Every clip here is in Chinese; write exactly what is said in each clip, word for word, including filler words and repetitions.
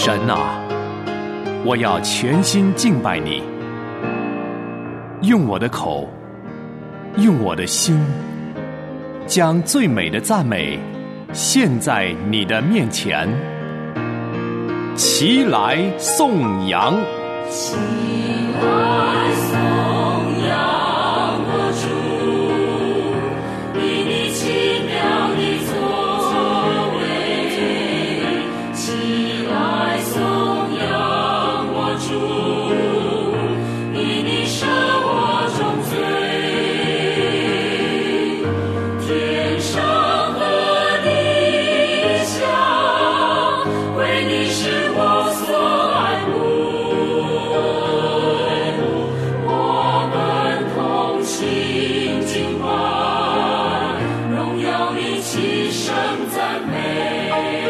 神啊，我要全心敬拜你，用我的口，用我的心，将最美的赞美献在你的面前。齐来颂扬， 齐来颂扬我主，以你奇妙的作为。齐来颂扬我主，以你赦我众罪。天上和地下，为你是我所爱慕，我们同心敬拜，荣耀你齐声赞美。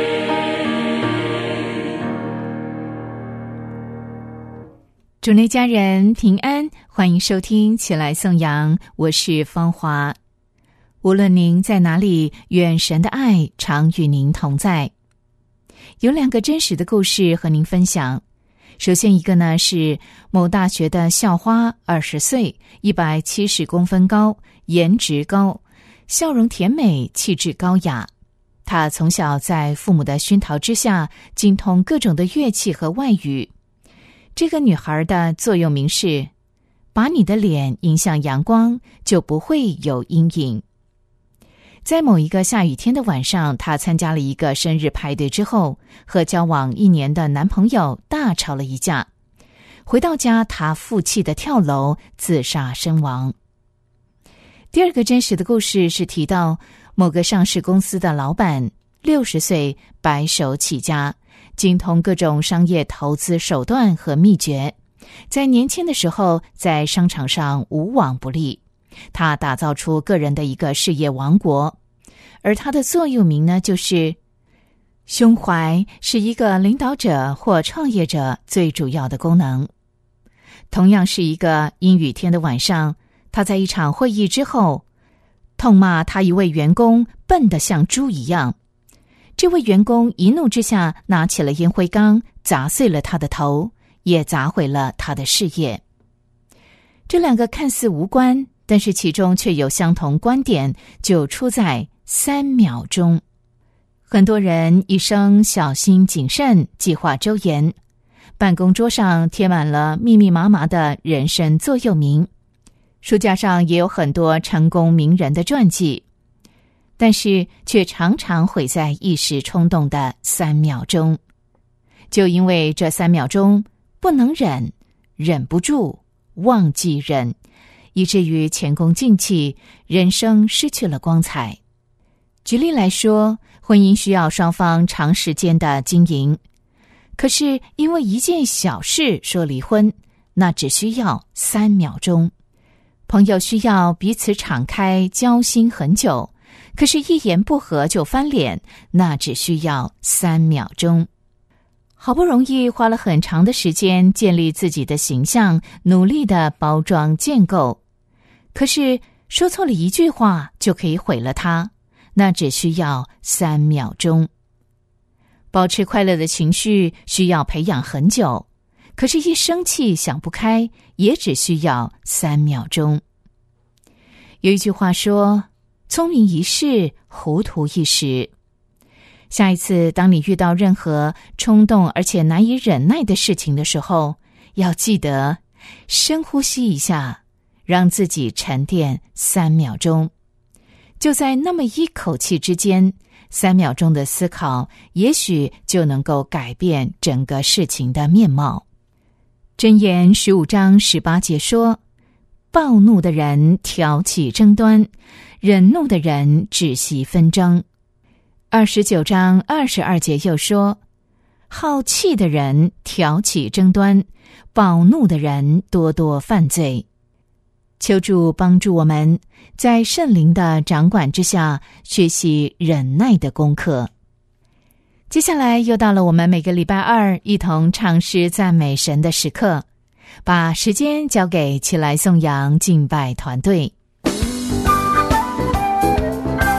主内家人平安，欢迎收听起来颂扬，我是芳华。无论您在哪里，愿神的爱常与您同在。有两个真实的故事和您分享。首先一个呢是某大学的校花，二十岁，一百七十公分高，颜值高，笑容甜美，气质高雅。她从小在父母的熏陶之下，精通各种的乐器和外语。这个女孩的座右铭是：把你的脸迎向阳光，就不会有阴影。在某一个下雨天的晚上，她参加了一个生日派对之后，和交往一年的男朋友大吵了一架。回到家，她负气的跳楼自杀身亡。第二个真实的故事是提到某个上市公司的老板，六十岁，白手起家，精通各种商业投资手段和秘诀，在年轻的时候在商场上无往不利。他打造出个人的一个事业王国，而他的座右铭呢，就是胸怀是一个领导者或创业者最主要的功能。同样是一个阴雨天的晚上，他在一场会议之后，痛骂他一位员工笨得像猪一样。这位员工一怒之下拿起了烟灰缸，砸碎了他的头，也砸毁了他的事业。这两个看似无关，但是其中却有相同观点，就出在三秒钟。很多人一生小心谨慎，计划周延，办公桌上贴满了密密麻麻的人生座右铭，书架上也有很多成功名人的传记，但是却常常毁在一时冲动的三秒钟。就因为这三秒钟不能忍，忍不住，忘记忍，以至于前功尽弃，人生失去了光彩。举例来说，婚姻需要双方长时间的经营，可是因为一件小事说离婚，那只需要三秒钟。朋友需要彼此敞开交心很久，可是一言不合就翻脸，那只需要三秒钟。好不容易花了很长的时间建立自己的形象，努力的包装建构，可是说错了一句话就可以毁了它，那只需要三秒钟。保持快乐的情绪需要培养很久，可是一生气想不开也只需要三秒钟。有一句话说，聪明一世，糊涂一时。下一次当你遇到任何冲动而且难以忍耐的事情的时候，要记得深呼吸一下，让自己沉淀三秒钟。就在那么一口气之间，三秒钟的思考也许就能够改变整个事情的面貌。箴言十五章十八节说，暴怒的人挑起争端，忍怒的人止息纷争。二十九章二十二节又说，好气的人挑起争端，暴怒的人多多犯罪。求主帮助我们在圣灵的掌管之下学习忍耐的功课。接下来又到了我们每个礼拜二一同唱诗赞美神的时刻，把时间交给起来颂扬敬拜团队。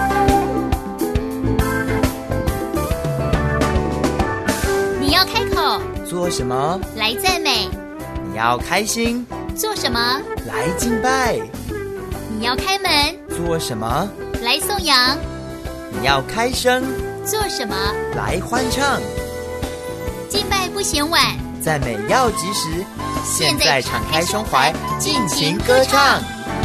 你要开口做什么？ 来赞美。 你要开心。 做什么？ 来敬拜。 你要开门。 做什么？ 来颂扬。 你要开声。 做什么？ 来欢唱。 敬拜不嫌晚， 赞美要及时。现在敞开胸怀，尽情歌唱。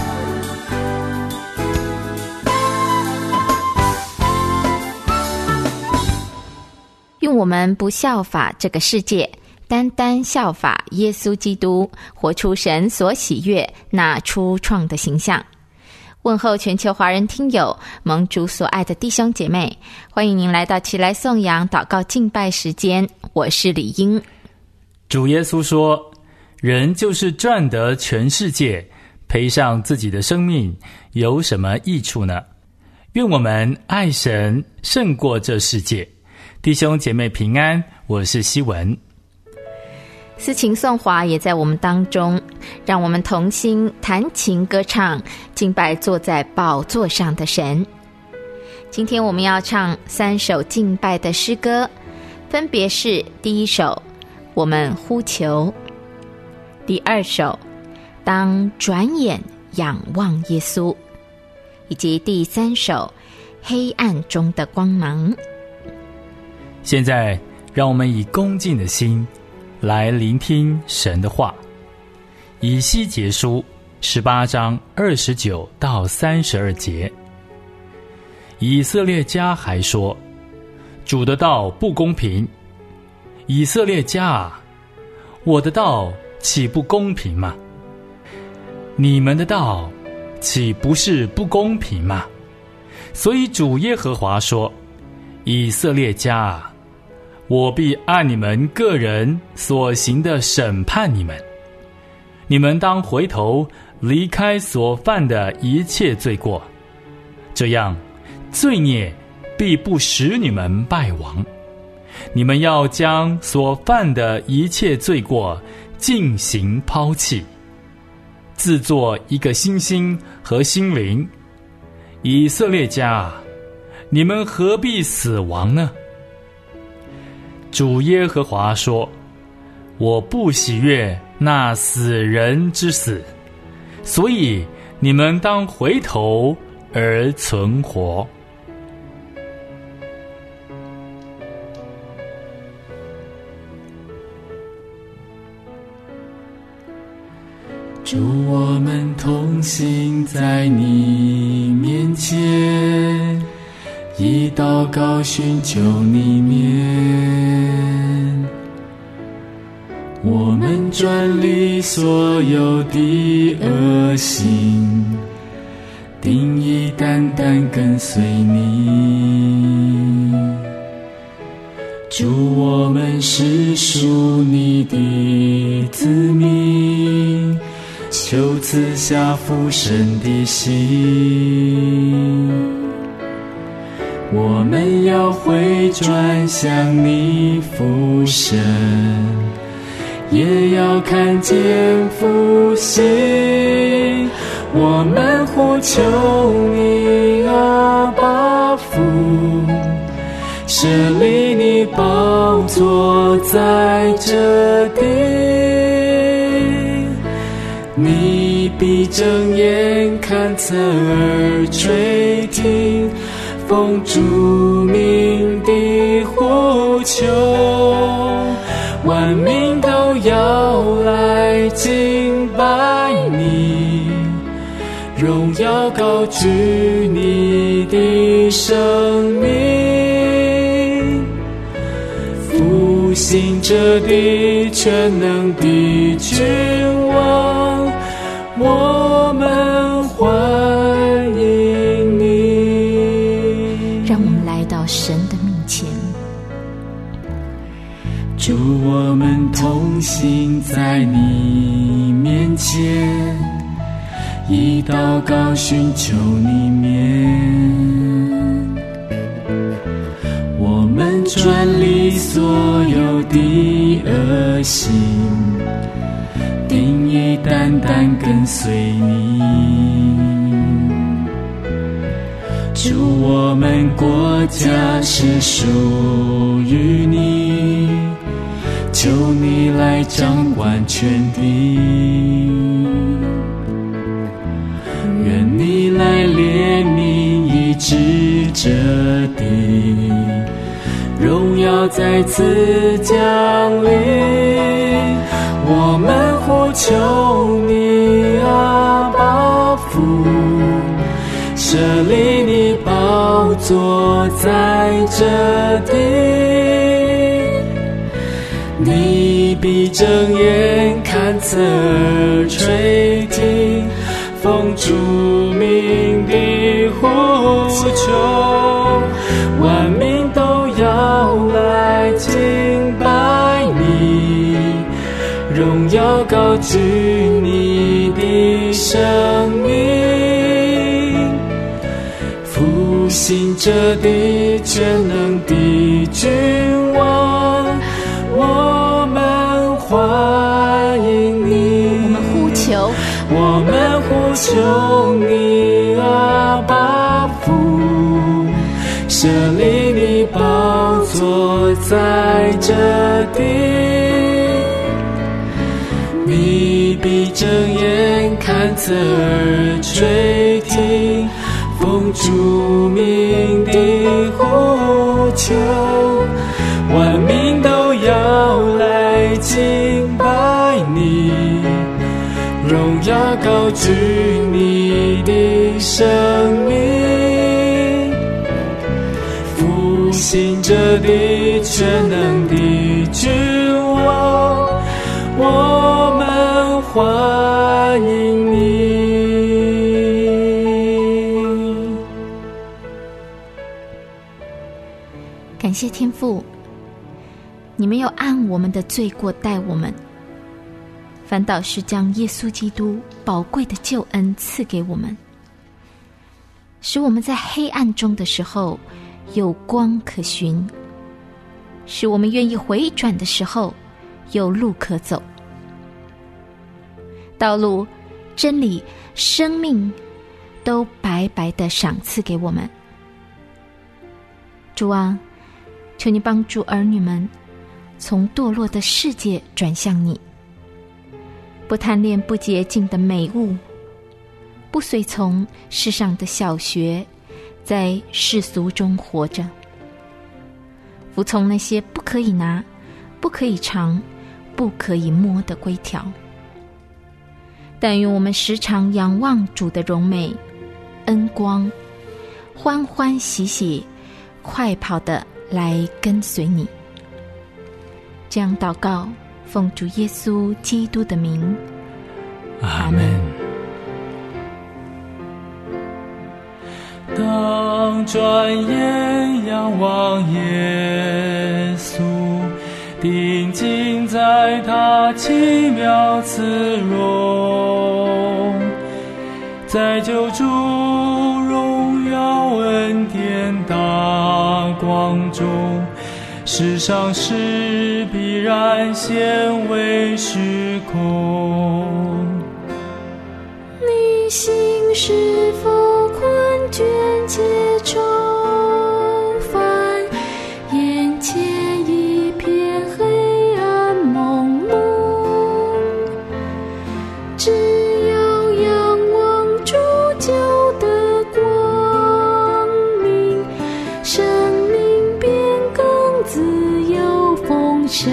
愿我们不效法这个世界，单单效法耶稣基督，活出神所喜悦那初创的形象。问候全球华人听友，蒙主所爱的弟兄姐妹，欢迎您来到起来颂扬祷告敬拜时间，我是李英。 主耶稣说，人就是赚得全世界，赔上自己的生命，有什么益处呢？愿我们爱神胜过这世界。弟兄姐妹平安，我是希文。 思琴颂华也在我们当中，让我们同心弹琴歌唱，敬拜坐在宝座上的神。今天我们要唱三首敬拜的诗歌，分别是第一首我们呼求，第二首当转眼仰望耶稣，以及第三首黑暗中的光芒。 现在让我们以恭敬的心来聆听神的话。以西结书十八章二十九到三十二节，以色列家还说，主的道不公平。以色列家啊，我的道岂不公平吗？你们的道岂不是不公平吗？所以主耶和华说，以色列家啊，我必按你们个人所行的审判你们。你们当回头离开所犯的一切罪过，这样罪孽必不使你们败亡。你们要将所犯的一切罪过尽行抛弃，自作一个新心和心灵。以色列家啊，你们何必死亡呢？主耶和华说，我不喜悦那死人之死，所以你们当回头而存活。 主，我们同行在你面前，以祷告寻求你面，我们转离所有的恶行，定义单单跟随你。主，我们是属你的子民，求赐下父神的心，我们要回转向你父神，也要看见复兴。我们呼求你阿爸父，设立你宝座在这地，你必睁眼看侧耳垂听，奉主名的呼求，万民都要来敬拜你，荣耀高举你的生命，复兴者的全能的君王，我们欢迎你。 让我们来到神的面前， 主，我们同行在你面前，以祷告寻求你面，我们转离所有的恶行，定义单单跟随你。主，我们国家是属于你，求求你来掌管全地，愿你来怜悯医治这地，荣耀再次降临。我们呼求你阿爸父，设立你宝座在这地，你必睁眼看侧耳垂听，奉主名的呼求，万民都要来敬拜你，荣耀高举你的生命，复兴这地全能的君王，我们欢迎你。 我们呼求， 我们呼求你阿爸父，设立你宝座在这地，你必睁眼看侧耳垂听，奉主名的呼求，万民都要来敬拜你，荣耀高举你的生命，复兴这地全能的君王，我们欢迎你。 感谢天父，你没有按我们的罪过待我们，反倒是将耶稣基督宝贵的救恩赐给我们，使我们在黑暗中的时候有光可寻，使我们愿意回转的时候有路可走。道路、真理、生命都白白的赏赐给我们。主啊，求你帮助儿女们从堕落的世界转向你，不贪恋不洁净的美物，不随从世上的小学，在世俗中活着，服从那些不可以拿、不可以尝、不可以摸的规条。但愿我们时常仰望主的荣美恩光，欢欢喜喜快跑的来跟随你。这样祷告，奉主耶稣基督的名， 阿们。当转眼仰望耶稣，定睛在他奇妙慈容，在救主荣耀恩典大光中，世上事必然显为虚空。 你心是否困倦且愁烦？眼前一片黑暗蒙蒙，只要仰望主救的光明，生命便更自由丰盛。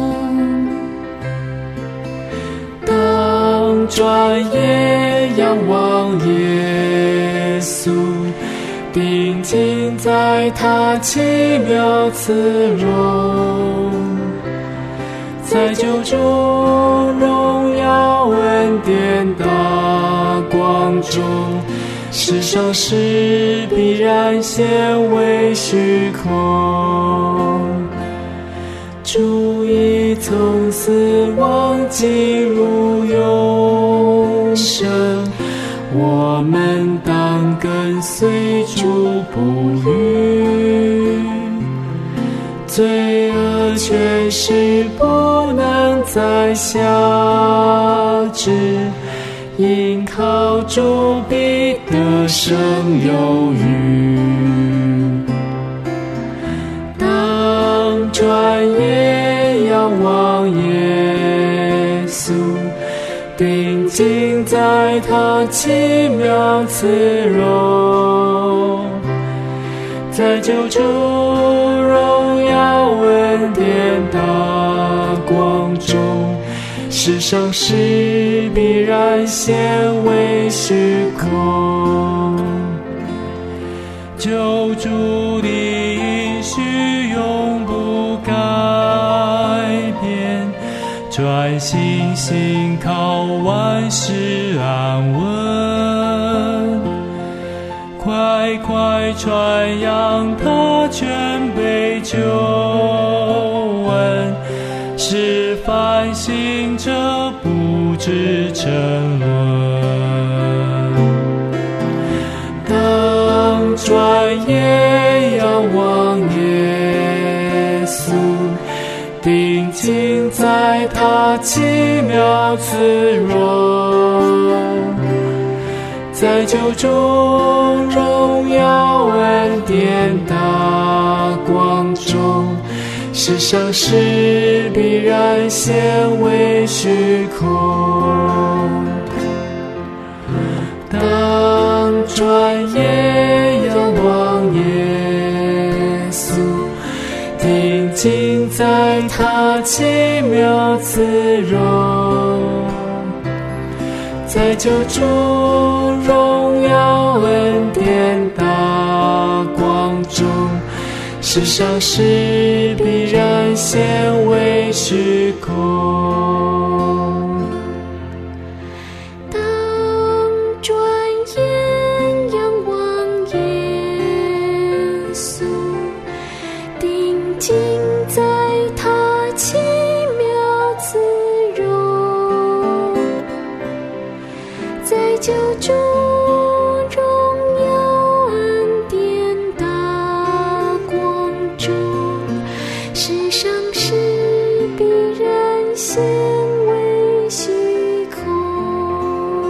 当转眼仰望耶稣，定睛在他奇妙慈容，在救主荣耀恩典大光中，世上事必然显为虚空。主已从死亡进入永生，我们当跟随主不渝，罪恶权势不能再辖制，因靠主必得胜有余。当转眼仰望在他奇妙慈容，在救主荣耀恩典大光中，世上事必然显为虚空。救主的应许永不改变，专心信靠万事安稳，快快传扬他全备救恩，使凡行者不致沉沦。当专业仰望耶稣，定睛在他奇妙慈容，在救主荣耀恩典大光中，世上事必然显为虚空。当专业仰望耶稣，定睛在他奇妙慈容，在救主荣耀恩典大光中，世上事必然显为虚空。 当转眼仰望耶稣，定睛在他奇妙慈容，在救主荣耀恩典大光中，世上事必然显为虚空。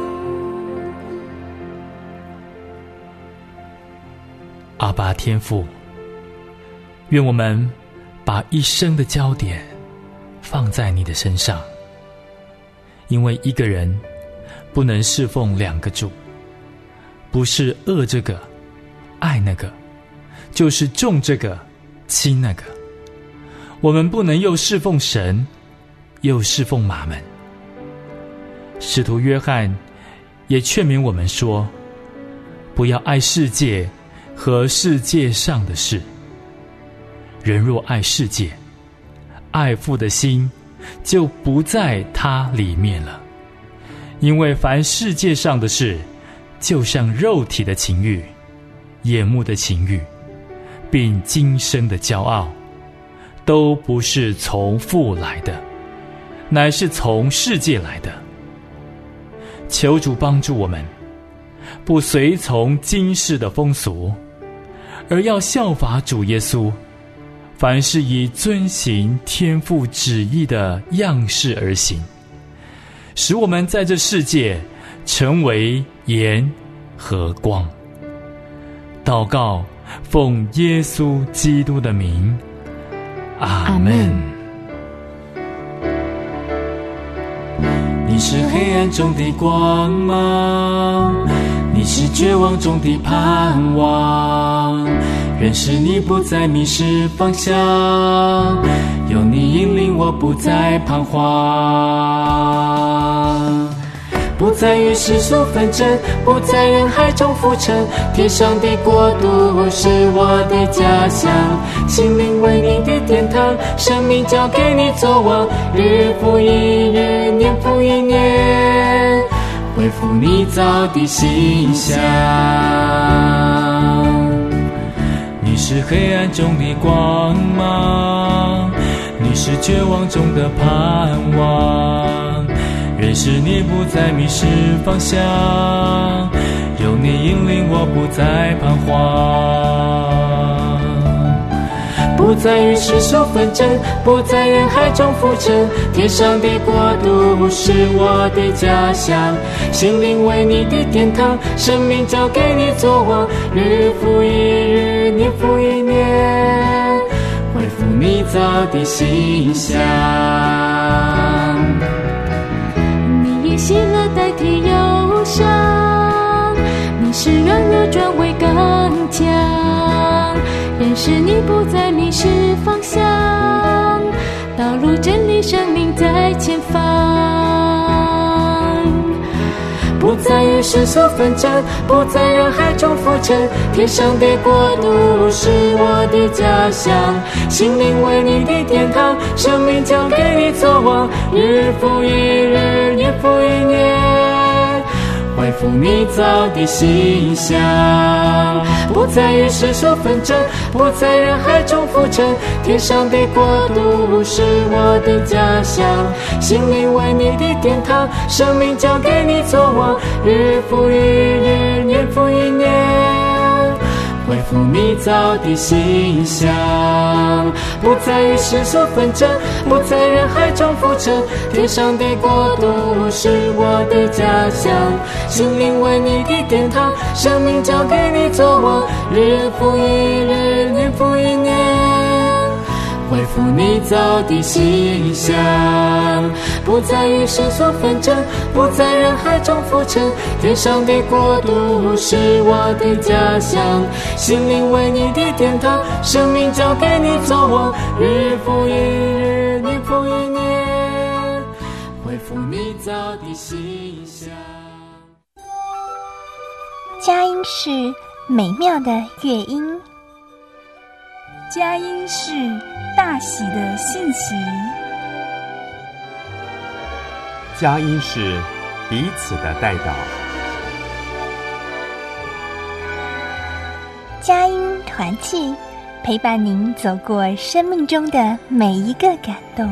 阿爸天父，愿我们把一生的焦点放在你的身上，因为一个人不能侍奉两个主，不是恶这个爱那个，就是重这个轻那个。我们不能又侍奉神又侍奉马门。使徒约翰也劝勉我们说，不要爱世界和世界上的事。人若爱世界，爱父的心就不在他里面了。因为凡世界上的事，就像肉体的情欲、眼目的情欲，并今生的骄傲，都不是从父来的，乃是从世界来的。求主帮助我们，不随从今世的风俗，而要效法主耶稣，凡是以遵行天父旨意的样式而行，使我们在这世界成为盐和光。祷告，奉耶稣基督的名，阿们。 你是黑暗中的光芒，你是绝望中的盼望，认识你不再迷失方向，有你引领我不再彷徨，不再与世俗纷争，不在人海中浮沉，天上的国度是我的家乡，心灵为你的殿堂，生命交给你作王，日复一日，年复一年，恢复你造的形象。你是黑暗中的光芒，你是绝望中的盼望，认识你不再迷失方向，有你引领我不再彷徨，不再与世俗纷争，不在人海中浮沉，天上的国度是我的家乡，心灵为你的殿堂，生命交给你作王，日复一日，年复一年，恢复你造的形象。 你以喜乐代替忧使你不再迷失方向，道路真理生命在前方。不再与世俗纷争，不在人海中浮沉，天上的国度是我的家乡，心灵为你的殿堂，生命交给你作王，日复一日，年复一年，恢复你造的形象。不再与世俗纷争，不在人海中浮沉，天上的国度是我的家乡，心灵为你的殿堂，生命交给你作王，日复一日，年复一年，恢复你造的形象。不再与世俗纷争，不在人海中浮沉，天上的国度是我的家乡，心灵为你的殿堂，生命交给你作王，日复一日，年复一年，恢复你造的形象。不再与世俗纷争，不在人海中浮沉，天上的国度是我的家乡，心灵为你的殿堂，生命交给你作王，日复一日，年复一年，恢复你造的形象。 佳音是美妙的乐音， 佳音是大喜的信息， 佳音是彼此的代祷， 佳音团契陪伴您走过生命中的每一个感动。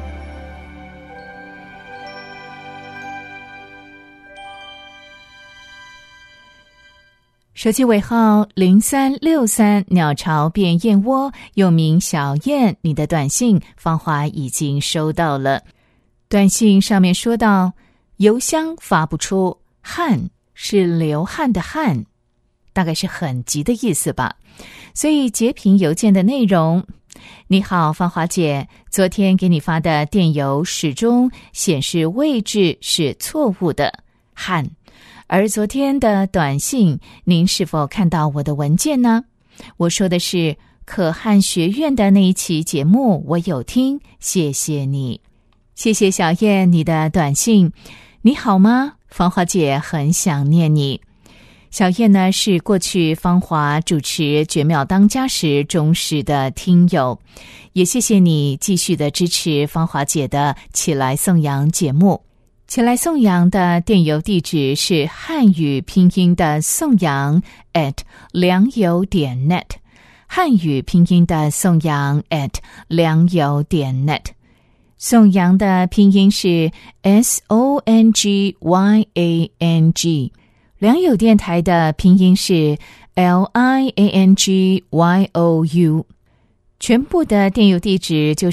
手机尾号零三六三，鸟巢变燕窝，又名小燕，你的短信芳华已经收到了。短信上面说到，邮箱发不出，汗是流汗的汗，大概是很急的意思吧，所以截屏邮件的内容：你好，芳华姐，昨天给你发的电邮始终显示位置是错误的，汗。而昨天的短信，您是否看到我的文件呢？我说的是可汗学院的那一期节目，我有听，谢谢你。谢谢小燕你的短信。你好吗？芳华姐很想念你。小燕呢是过去芳华主持《绝妙当家》时忠实的听友，也谢谢你继续的支持芳华姐的起来颂扬节目。起来颂扬的电邮地址是汉语拼音的颂扬 at 良友点 net， 汉语拼音的颂扬 at 良友点 net。 颂扬的拼音是 S O N G Y A N G， 良友电台的拼音是 L I A N G Y O U， 全部的电邮地址就是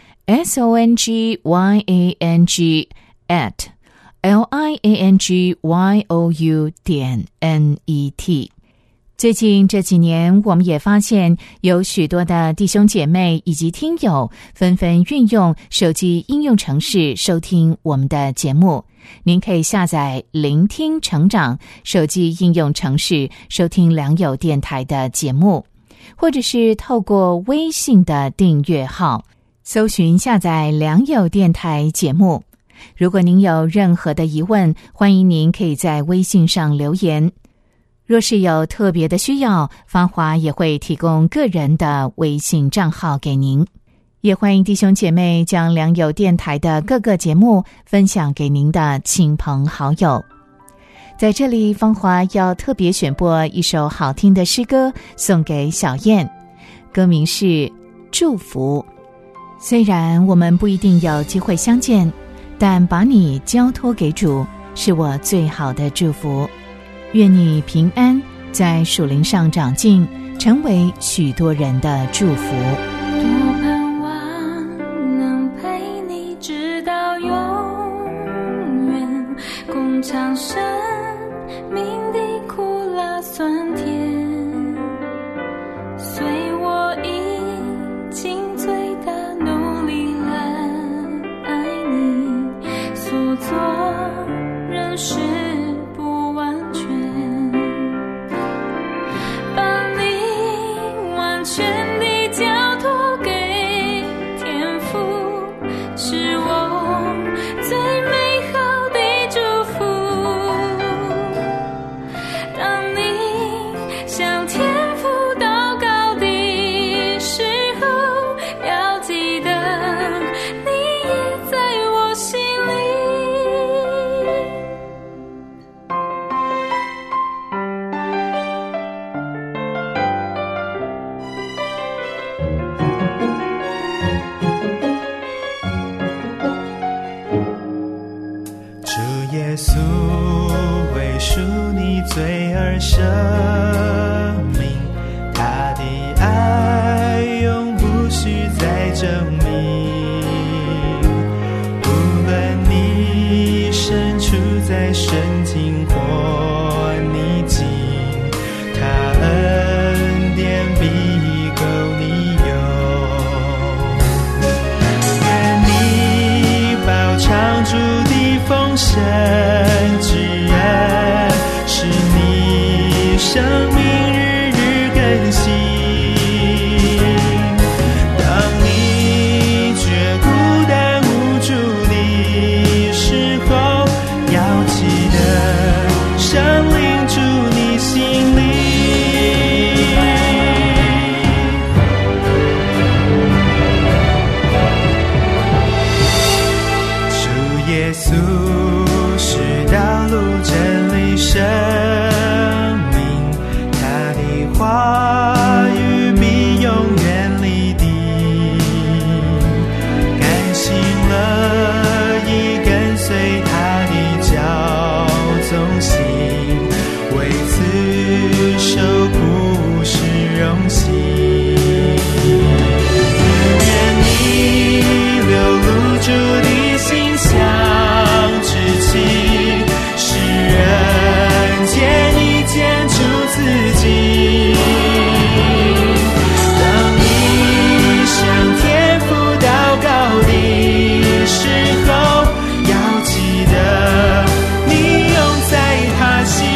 S O N G Y A N G at L I A N G Y O U 点 N E T。 最近这几年，我们也发现有许多的弟兄姐妹以及听友纷纷运用手机应用程式收听我们的节目。您可以下载聆听成长手机应用程式收听良友电台的节目，或者是透过微信的订阅号搜寻下载良友电台节目。如果您有任何的疑问，欢迎您可以在微信上留言。若是有特别的需要，芳华也会提供个人的微信账号给您。也欢迎弟兄姐妹将良友电台的各个节目分享给您的亲朋好友。在这里，芳华要特别选播一首好听的诗歌送给小燕，歌名是《祝福》。虽然我们不一定有机会相见，但把你交托给主，是我最好的祝福。愿你平安，在属灵上长进，成为许多人的祝福。 多盼望能陪你直到永远，共尝生命的苦辣酸甜，随我已尽最大努力来爱你，所做仍是不完全，把你完全话语必永远立定，甘心乐意跟随他的教宗行，为此受苦是荣幸。愿你流露主的馨香之情，使人见你见出自己。当你向天父祷告的时候，要记得你永在他心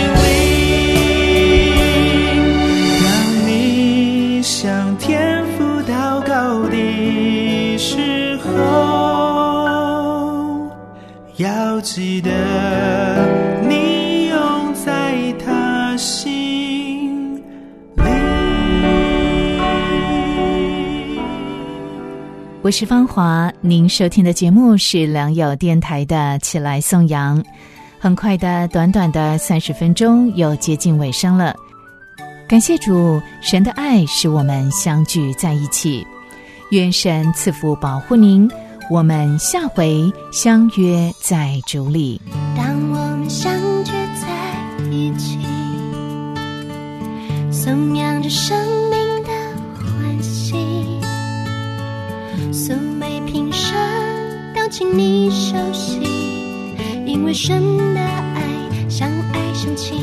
里。当你向天父祷告的时候，要记得你永在他心里。 我是芳华，您收听的节目是良友电台的起来颂扬。很快的，短短的三十分钟又接近尾声了。感谢主，神的爱使我们相聚在一起。愿神赐福保护您，我们下回相约在主里。 当我们相聚在一起，颂扬着生命的欢喜，素昧平生都请你熟悉，因为神的爱像爱相亲。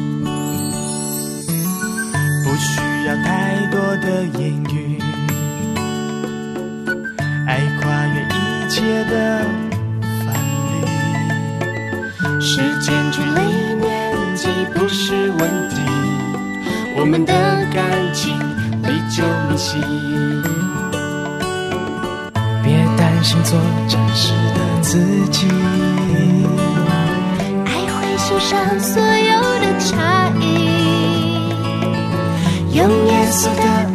不需要太多的言语，爱跨越一切的藩篱，时间距离年纪不是问题，我们的感情历久弥新。别担心做真实的自己， 爱会欣赏所有的差异， 用耶稣的